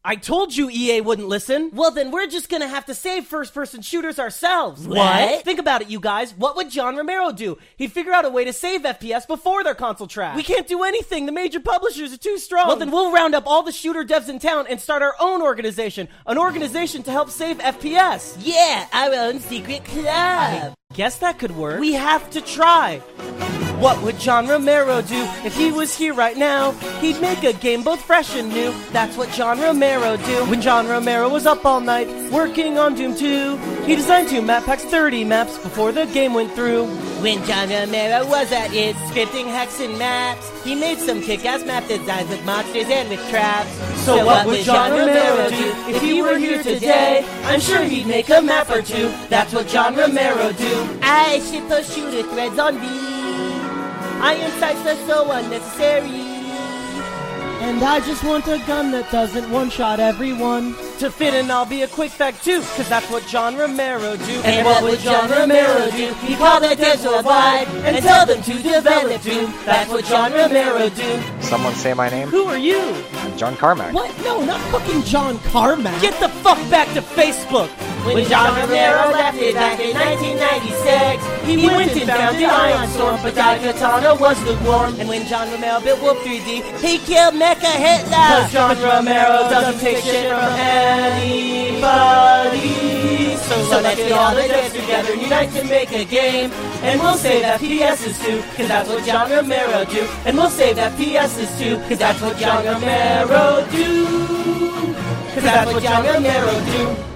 I told you EA wouldn't listen. Well, then we're just gonna have to save first-person shooters ourselves. What? Think about it, you guys. What would John Romero do? He'd figure out a way to save FPS before their console trash. We can't do anything. The major publishers are too strong. Well, then we'll round up all the shooter devs in town and start our own organization. An organization to help save FPS. Yeah, our own secret club. Guess that could work. We have to try. What would John Romero do if he was here right now? He'd make a game both fresh and new. That's what John Romero do. When John Romero was up all night working on Doom 2, he designed 2 map packs, 30 maps before the game went through. When John Romero was at it, scripting hacks and maps, he made some kick-ass map designs with monsters and with traps. So what would John Romero do if he were here today? I'm sure he'd make a map or two. That's what John Romero do. I should post shooter threads on V. Iron sights are so unnecessary. And I just want a gun that doesn't one-shot everyone. To fit in, I'll be a quick fact too, cause that's what John Romero do. And what would John Romero do? He'd call the devs worldwide and tell them to develop Doom. That's what John Romero do. Someone say my name? Who are you? I'm John Carmack. What? No, not fucking John Carmack. Get the fuck back to Facebook! When John Romero left it back in 1996, He went and found the Ion Storm, but Daikatana was lukewarm. and when John Romero built Wolf 3D, he killed Mecha Cause Hitler. John Romero doesn't take shit from anybody. So let's get all the devs together and unite to make a game. And we'll save FPSs too, cause that's what John Romero do. And we'll save FPSs too, cause that's what John Romero do. Cause that's what John Romero do.